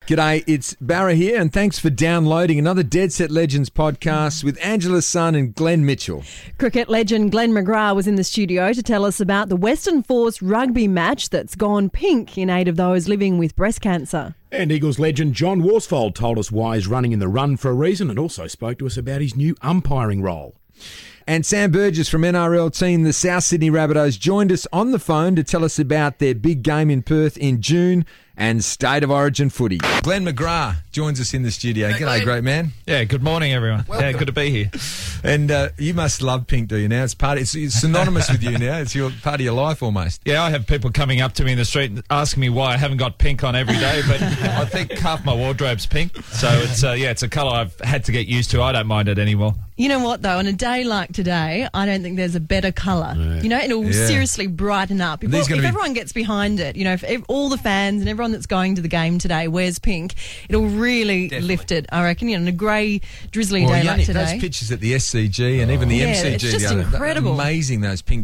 G'day, it's Barra here, and thanks for downloading another Dead Set Legends podcast with Angela Sun and Glenn Mitchell. Cricket legend Glenn McGrath was in the studio to tell us about the Western Force rugby match that's gone pink in aid of those living with breast cancer. And Eagles legend John Worsfold told us why he's running in the run for a reason and also spoke to us about his new umpiring role. And Sam Burgess from NRL team the South Sydney Rabbitohs joined us on the phone to tell us about their big game in Perth in June and State of Origin footy. Glenn McGrath joins us in the studio. G'day, great man. Yeah, good morning, everyone. Welcome. Yeah, good to be here. And you must love pink, do you now? It's synonymous with you now. It's part of your life almost. Yeah, I have people coming up to me in the street asking me why I haven't got pink on every day, but I think half my wardrobe's pink. So it's a colour I've had to get used to. I don't mind it anymore. You know what, though? On a day like today, I don't think there's a better colour. Yeah. You know, it'll seriously brighten up. If everyone gets behind it, you know, if all the fans and everyone that's going to the game today wears pink, it'll really lift it, I reckon. You know, on a grey, drizzly day like today. Those pictures at the SCG and even the MCG. It's just the other, incredible. Amazing, those pink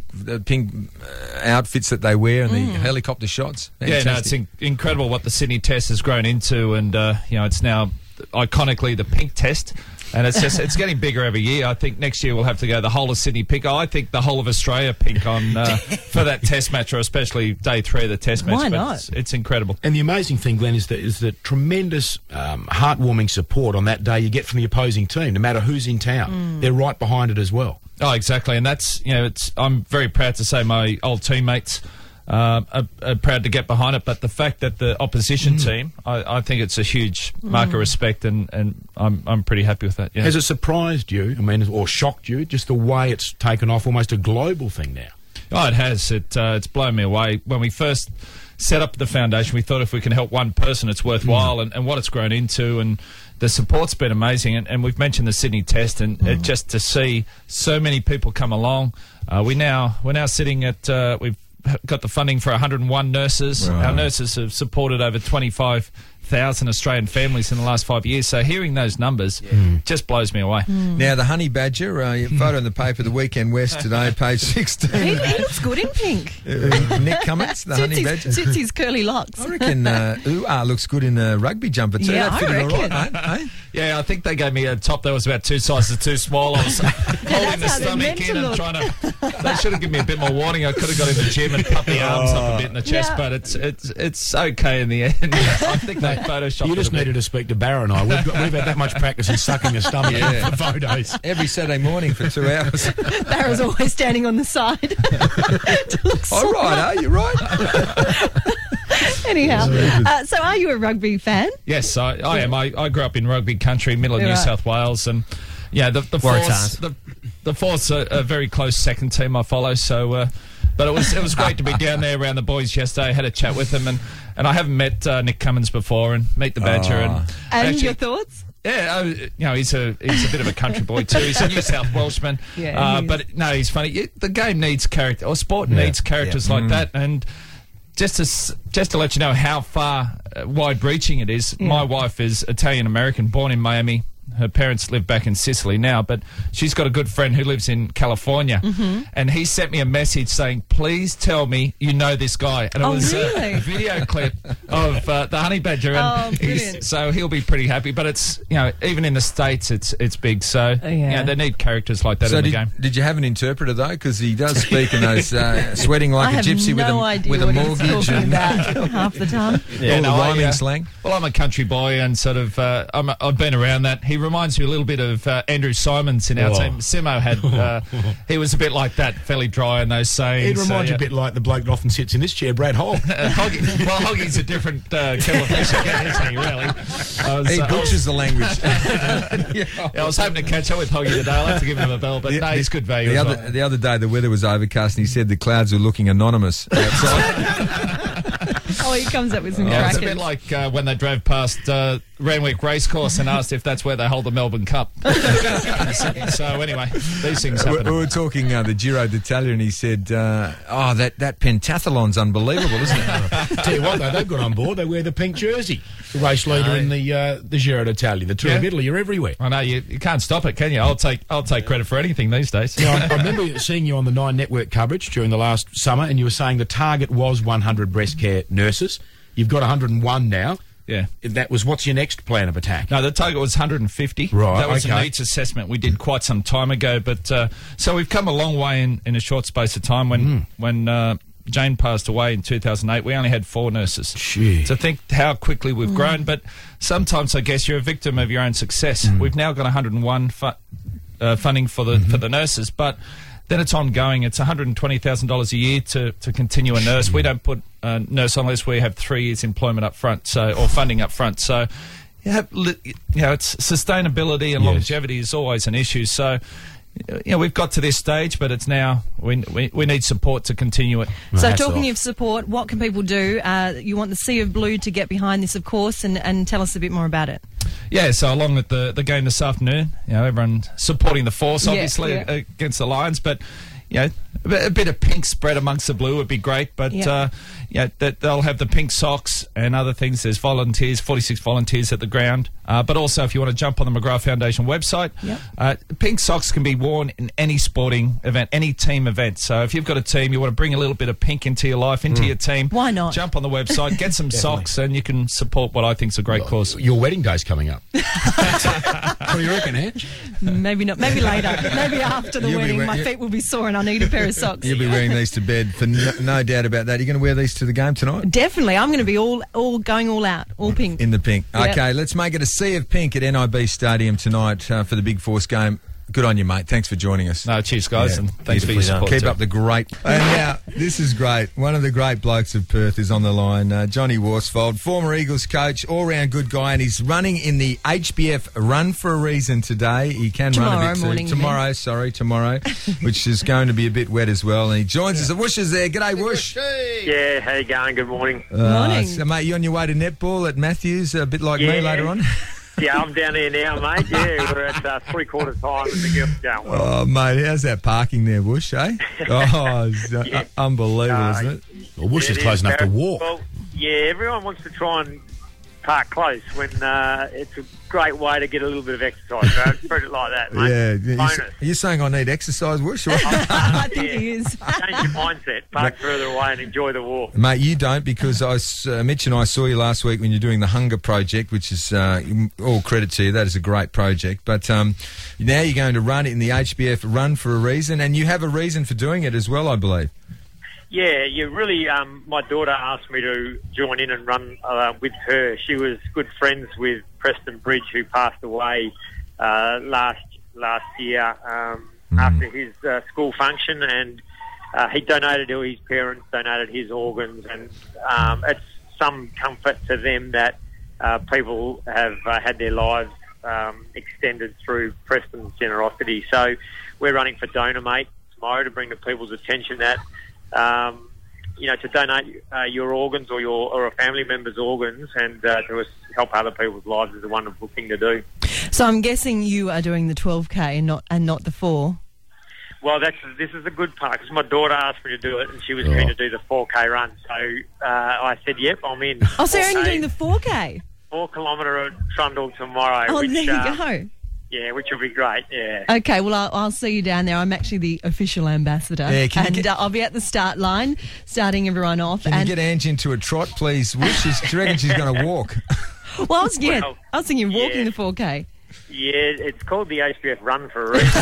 outfits that they wear and the helicopter shots. Fantastic. Yeah, no, it's incredible what the Sydney Test has grown into, and it's now iconically the pink test. And it's getting bigger every year. I think next year we'll have to go the whole of Sydney pink. I think the whole of Australia pink on for that test match, or especially day 3 of the test match. Why not? It's incredible. And the amazing thing, Glenn, is the tremendous heartwarming support on that day you get from the opposing team, no matter who's in town. They're right behind it as well. Oh, exactly. And that's, I'm very proud to say my old teammates are proud to get behind it, but the fact that the opposition team, I think it's a huge mark of respect, and I'm pretty happy with that. Yeah. Has it surprised you, or shocked you, just the way it's taken off, almost a global thing now? Oh, it has. It's blown me away. When we first set up the foundation, we thought if we can help one person, it's worthwhile, and what it's grown into, and the support's been amazing. And we've mentioned the Sydney Test, and just to see so many people come along, we're now sitting at we've got the funding for 101 nurses. Right. Our nurses have supported over 25,000 Australian families in the last 5 years. So hearing those numbers just blows me away. Now, the Honey Badger, your photo in the paper, the Weekend West today, page 16. He looks good in pink. Nick Cummins, the Honey Badger. Suits his curly locks. I reckon looks good in a rugby jumper too. Yeah, That fit I him all reckon. right, mate. Eh? Yeah, I think they gave me a top that was about 2 sizes too small. I was holding the how they're meant stomach to in and look. trying to... They should have given me a bit more warning. I could have got in the gym and pumped the arms up a bit in the chest, but it's okay in the end. I think they photoshopped You just it a bit. needed to speak to Barra and I. We've had that much practice in sucking a stomach in for photos. Every Saturday morning for 2 hours. Barra's always standing on the side to look All right, you're right. Anyhow, so are you a rugby fan? Yes, I am. I grew up in rugby country, middle of New Right. South Wales, and the Force, the Force are a very close second team I follow. So, but it was great to be down there around the boys yesterday. I had a chat with them, and I haven't met Nick Cummins before, and meet the Badger, and actually, your thoughts? yeah, he's a bit of a country boy too. He's a New South Welshman, Yeah, he is. but no, he's funny. The game needs character, or sport needs characters like that, and. Just to let you know how far wide-reaching it is, my wife is Italian-American, born in Miami. Her parents live back in Sicily now, but she's got a good friend who lives in California. And he sent me a message saying, please tell me you know this guy. And it was a video clip of the Honey Badger. And brilliant. so he'll be pretty happy. But it's, even in the States, it's big. So, they need characters like that in the game. Did you have an interpreter, though? Because he does speak in those sweating like a gypsy with a mortgage and about half the time. all the rhyming slang. Well, I'm a country boy, and sort of I've been around that. He reminds me a little bit of Andrew Simons in our team. Simo had he was a bit like that, fairly dry in those sayings. It reminds you a bit like the bloke that often sits in this chair, Brad Hogg. Hoggy's a different kettle of fish again, isn't he, really? He butchers the language. I was hoping to catch up with Hoggy today. I'll have to give him a bell, but no, he's good value as well. The other day, the weather was overcast, and he said the clouds were looking anonymous outside. Oh, he comes up with some It's crackers. a bit like when they drove past Randwick Racecourse and asked if that's where they hold the Melbourne Cup. So anyway, these things happen. We were talking the Giro d'Italia, and he said, that pentathlon's unbelievable, isn't it? Tell you what, though, they've got on board. They wear the pink jersey. The race leader in the Giro d'Italia. The Tour of Italy, you're everywhere. I know, you can't stop it, can you? I'll take credit for anything these days. I remember seeing you on the Nine Network coverage during the last summer, and you were saying the target was 100 breast care nurses. You've got 101 now. Yeah. That was, what's your next plan of attack? No, the target was 150. Right, that was okay. a needs assessment we did quite some time ago. But so we've come a long way in a short space of time. When Jane passed away in 2008, we only had 4 nurses. Gee. So think how quickly we've grown. But sometimes I guess you're a victim of your own success. We've now got 101 funding for the nurses, but then it's ongoing. It's $120,000 a year to continue a nurse. We don't put a nurse on unless we have 3 years employment up front, or funding up front. So it's sustainability and longevity is always an issue. So we've got to this stage, but it's now we need support to continue it. So talking of support, what can people do? You want the Sea of Blue to get behind this, of course, and tell us a bit more about it. Yeah, so along with the game this afternoon, everyone supporting the Force, obviously, against the Lions, but a bit of pink spread amongst the blue would be great, but that they'll have the pink socks and other things. There's volunteers, 46 volunteers at the ground, but also if you want to jump on the McGrath Foundation website, pink socks can be worn in any sporting event, any team event. So if you've got a team, you want to bring a little bit of pink into your life, into your team, why not? Jump on the website, get some socks, and you can support what I think is a great cause. Your wedding day's coming up. What do you reckon, Ange? Maybe not. Maybe later. Maybe after the wedding. My feet will be sore and I need a pair of socks. You'll be wearing these to bed, for no doubt about that. Are you going to wear these to the game tonight? Definitely. I'm going to be all going all out, all pink. In the pink. Yep. Okay, let's make it a sea of pink at NIB Stadium tonight for the Big Force game. Good on you, mate. Thanks for joining us. No, cheers, guys, and thanks for your support. Keep up the great. And now, this is great. One of the great blokes of Perth is on the line, Johnny Worsfold, former Eagles coach, all-round good guy, and he's running in the HBF Run for a Reason today. He can run a bit morning, tomorrow, which is going to be a bit wet as well. And he joins us. The Woosh is there. G'day, Woosh. Yeah, how you going? Good morning. Morning. So, mate, you on your way to netball at Matthews, a bit like me later on? Yeah, I'm down here now, mate. Yeah, we're at three-quarter time and the girls going well. Oh, mate, how's that parking there, Woosh, eh? Oh, it's unbelievable, isn't it? Well, Woosh is close enough to walk. Well, yeah, everyone wants to try and park close when it's a great way to get a little bit of exercise. So treat it like that, mate. Yeah. Bonus. Are you saying I need exercise, Woosh? I think he is. Change your mindset. Park further away and enjoy the walk. Mate, you don't, because Mitch and I saw you last week when you're doing the Hunger Project, which is all credit to you. That is a great project. But now you're going to run it in the HBF Run for a Reason, and you have a reason for doing it as well, I believe. Yeah, you really. My daughter asked me to join in and run with her. She was good friends with Preston Bridge, who passed away last year after his school function, and he donated to his parents, donated his organs, and it's some comfort to them that people have had their lives extended through Preston's generosity. So we're running for Donor-Mate tomorrow to bring to people's attention that to donate your organs or a family member's organs and to help other people's lives is a wonderful thing to do. So I'm guessing you are doing the 12K and not the 4. Well, this is the good part, because my daughter asked me to do it and she was keen to do the 4K run. So I said, yep, I'm in. Oh, so you're only doing the 4K? 4-kilometre trundle tomorrow. Oh, there you go. Yeah, which will be great, yeah. Okay, well, I'll see you down there. I'm actually the official ambassador. Yeah, I'll be at the start line, starting everyone off. Can you get Ange into a trot, please? Do you reckon she's going to walk? Well, I was thinking walking the 4K. Yeah, it's called the HBF Run for a reason.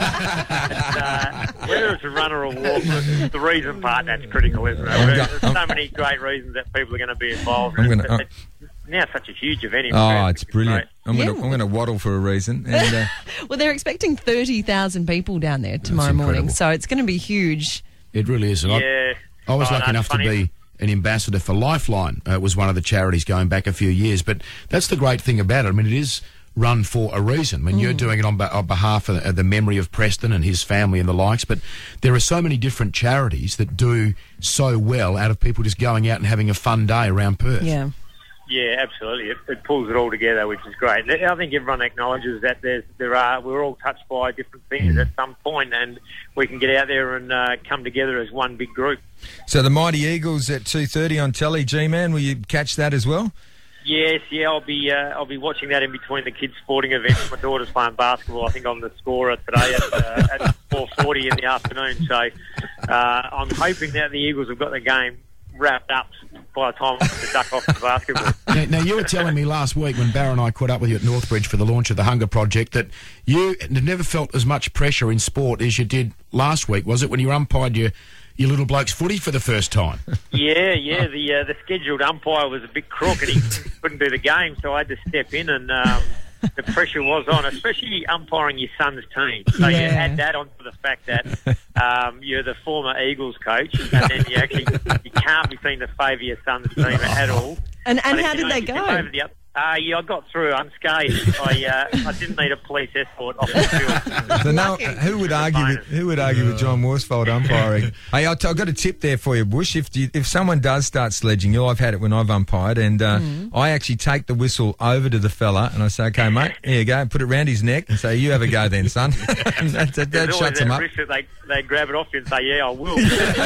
Whether it's a run or a walk, the reason part, that's critical, isn't it? There's so many great reasons that people are going to be involved. It's now such a huge event. It's brilliant. I'm going to waddle for a reason. And, well, they're expecting 30,000 people down there tomorrow morning, so it's going to be huge. It really is. I was lucky enough to be an ambassador for Lifeline. It was one of the charities going back a few years. But that's the great thing about it. I mean, it is run for a reason. I mean, you're doing it on behalf of the memory of Preston and his family and the likes, but there are so many different charities that do so well out of people just going out and having a fun day around Perth. Yeah. Yeah, absolutely. It pulls it all together, which is great. I think everyone acknowledges that we're all touched by different things at some point, and we can get out there and come together as one big group. So the Mighty Eagles at 2:30 on telly, G-Man, will you catch that as well? Yes, I'll be watching that in between the kids' sporting events. My daughter's playing basketball. I think I'm the scorer today at 4:40 in the afternoon. So I'm hoping that the Eagles have got the game wrapped up by the time I was to duck off the basketball. Now, you were telling me last week when Barra and I caught up with you at Northbridge for the launch of the Hunger Project that you never felt as much pressure in sport as you did last week. Was it when you umpired your little bloke's footy for the first time? Yeah. The scheduled umpire was a bit crooked. He couldn't do the game, so I had to step in, and the pressure was on, especially umpiring your son's team. So you add that onto the fact that you're the former Eagles coach, and then you can't be seen to favour your son's team at all. And how did they go? I got through unscathed. I didn't need a police escort off the field. So now, who would argue with John Worsfold umpiring? Hey, I've got a tip there for you, Bush. If someone does start sledging, I've had it when I've umpired, and I actually take the whistle over to the fella, and I say, "Okay, mate, here you go," put it round his neck, and say, "You have a go then, son." that shuts him up. They grab it off you and say, "Yeah, I will."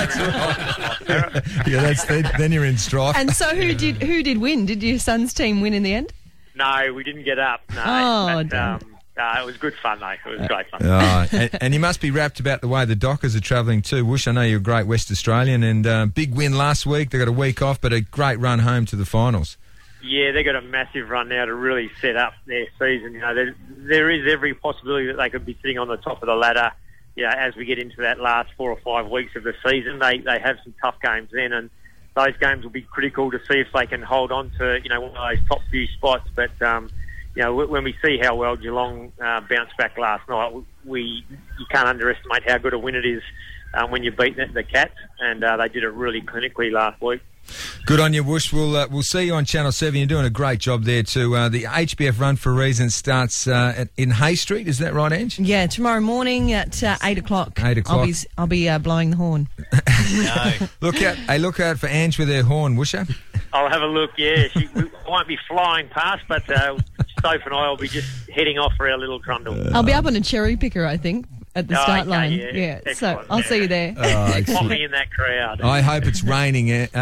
Then you're in strife. And so, who did win? Did your son's team win in the end? No, we didn't get up. No, it was good fun, though. It was great fun. And you must be wrapped about the way the Dockers are travelling too. Whoosh, I know you're a great West Australian, and big win last week. They got a week off, but a great run home to the finals. Yeah, they got a massive run now to really set up their season. You know, there is every possibility that they could be sitting on the top of the ladder. You know, as we get into that last 4 or 5 weeks of the season, they have some tough games then, and those games will be critical to see if they can hold on to, one of those top few spots. But, when we see how well Geelong bounced back last night, you can't underestimate how good a win it is when you beat the Cats, and they did it really clinically last week. Good on you, Whoosh. We'll see you on Channel 7. You're doing a great job there too. The HBF Run for a Reason starts in Hay Street. Is that right, Ange? Yeah, tomorrow morning at 8 o'clock. 8 o'clock. I'll be blowing the horn. No. Look out for Ange with her horn, Woosha. I'll have a look, yeah. She won't be flying past, but Soph and I will be just heading off for our little trundle. I'll be up on a cherry picker, I think, at the start line. Yeah. So I'll see you there. Pop me in that crowd. I hope it's raining, eh?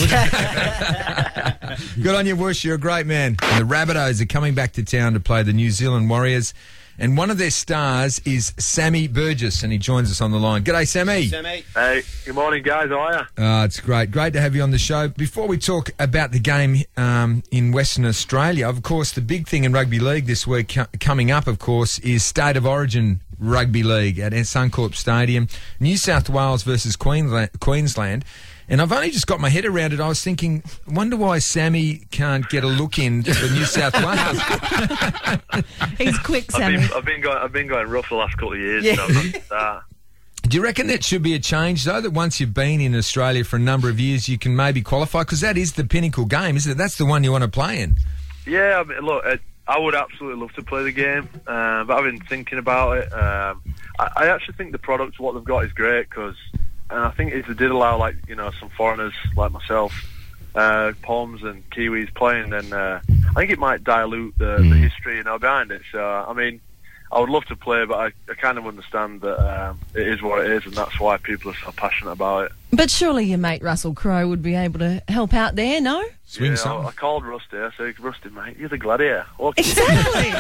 Good on you, Whoosh. You're a great man. And the Rabbitohs are coming back to town to play the New Zealand Warriors. And one of their stars is Sammy Burgess, and he joins us on the line. G'day, Sammy. Hey, good morning, guys. How are you? It's great. Great to have you on the show. Before we talk about the game in Western Australia, of course, the big thing in rugby league this week coming up, of course, is State of Origin Rugby League at Suncorp Stadium. New South Wales versus Queensland. And I've only just got my head around it. I was thinking, wonder why Sammy can't get a look in for New South Wales. He's quick, Sammy. I've been going rough the last couple of years. Yeah. So do you reckon that should be a change, though, that once you've been in Australia for a number of years, you can maybe qualify? Because that is the pinnacle game, isn't it? That's the one you want to play in. Yeah, look, I would absolutely love to play the game, but I've been thinking about it. I actually think the product, what they've got, is great, because... And I think if they did allow, some foreigners like myself, Poms and Kiwis playing, then I think it might dilute the history, behind it. So, I would love to play, but I kind of understand that it is what it is, and that's why people are so passionate about it. But surely your mate Russell Crowe would be able to help out there, no? Swing something. I called Rusty. I said, "Rusty, mate, you're the gladiator." Exactly.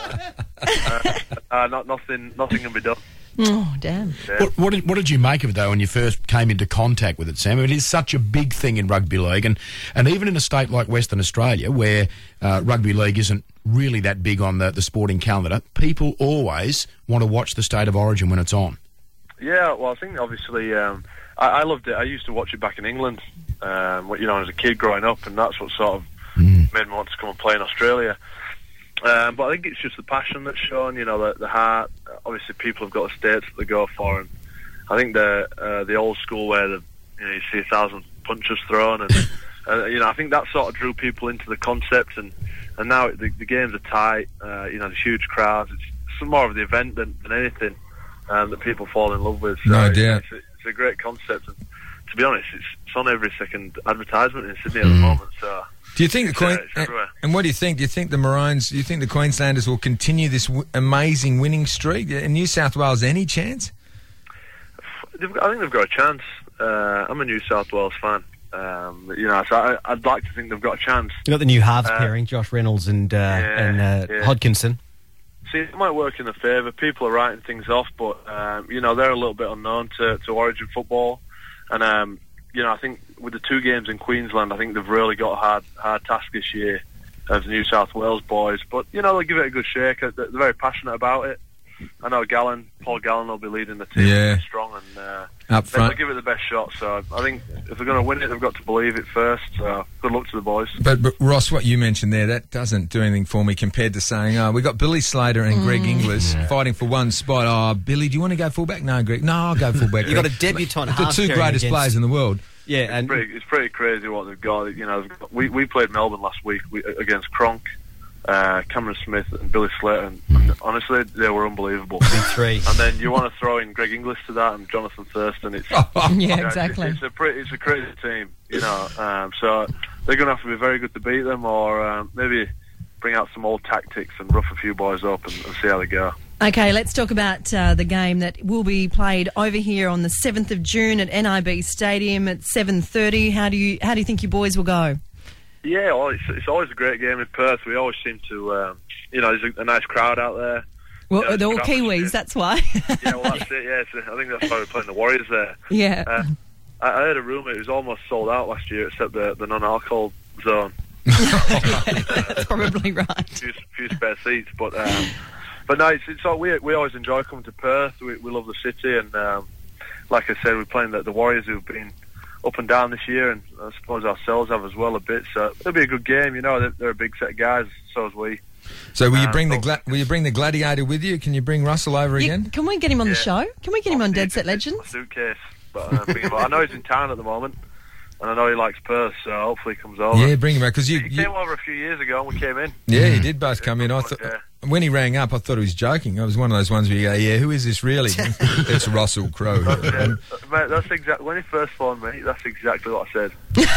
Nothing can be done. Oh, damn. Yeah. What did you make of it, though, when you first came into contact with it, Sam? It is such a big thing in rugby league, and even in a state like Western Australia, where rugby league isn't really that big on the sporting calendar, people always want to watch the State of Origin when it's on. Yeah, well, I think, obviously, I loved it. I used to watch it back in England, as a kid growing up, and that's what sort of made me want to come and play in Australia. But I think it's just the passion that's shown, the heart. Obviously, people have got the states that they go for, and I think the old school where you see 1,000 punches thrown, and I think that sort of drew people into the concept, and now the games are tight. There's huge crowds. It's more of the event than anything that people fall in love with. So no doubt. It's a great concept, and to be honest, it's on every second advertisement in Sydney at the moment. So. Do you think and what do you think? Do you think the Maroons? Do you think the Queenslanders will continue this amazing winning streak? In New South Wales, any chance? I think they've got a chance. I'm a New South Wales fan. So I'd like to think they've got a chance. You got the new halves pairing, Josh Reynolds and Hodkinson. See, it might work in their favour. People are writing things off, but they're a little bit unknown to Origin football, and I think with the 2 games in Queensland, I think they've really got a hard task this year as the New South Wales boys. But, they'll give it a good shake. They're very passionate about it. I know Paul Gallen will be leading the team really strong, and up front. They'll give it the best shot. So I think if they're going to win it, they've got to believe it first. So good luck to the boys. But Ross, what you mentioned there, that doesn't do anything for me compared to saying, we got Billy Slater and Greg Inglis fighting for one spot. Oh, Billy, do you want to go fullback? No, Greg. No, I'll go fullback. You've got a debutant half the 2 greatest players in the world. Yeah, and it's pretty crazy what they've got. We played Melbourne last week against Cronk, Cameron Smith and Billy Slater, and honestly, they were unbelievable. Three. And then you want to throw in Greg Inglis to that and Jonathan Thurston. It's exactly. It's a crazy team, so they're going to have to be very good to beat them, or maybe bring out some old tactics and rough a few boys up and see how they go. Okay, let's talk about the game that will be played over here on the 7th of June at NIB Stadium at 7:30. How do you think your boys will go? Yeah, well, it's always a great game in Perth. We always seem to, there's a nice crowd out there. Well, they're all Kiwis, that's why. Yeah, well, that's it, yeah. I think that's why we're playing the Warriors there. Yeah. I heard a rumour it was almost sold out last year, except the non-alcohol zone. That's probably right. Few spare seats, but no, we always enjoy coming to Perth. We love the city, and like I said, we're playing the Warriors, who've been up and down this year, and I suppose ourselves have as well a bit. So it'll be a good game. They're a big set of guys. So as we. So will you bring the Gladiator with you? Can you bring Russell over again? Can we get him on the show? Can we get him on Dead Set Legends? Suitcase, but I know he's in town at the moment, and I know he likes Perth, so hopefully he comes over. Yeah, bring him over because he came over a few years ago and we came in. Yeah, he did both come in. I thought. When he rang up, I thought he was joking. It was one of those ones where you go, yeah, who is this really? It's Russell Crowe. Mate, that's exactly, when he first phoned me, that's exactly what I said.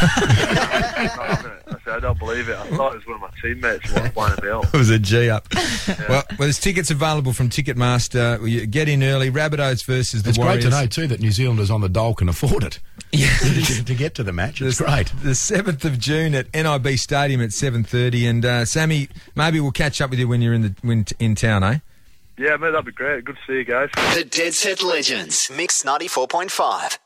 I said, I don't believe it. I thought it was one of my teammates winding me up. It was a G-up. Yeah. Well, there's tickets available from Ticketmaster. You get in early. Rabbitohs versus the Warriors. It's great to know, too, that New Zealanders on the dole can afford it. Yeah. to get to the match. It's great. The 7th of June at NIB Stadium at 7:30. And, Sammy, maybe we'll catch up with you when you're in town, eh? Yeah, mate, that'd be great. Good to see you guys. The Dead Set Legends, Mix 94.5.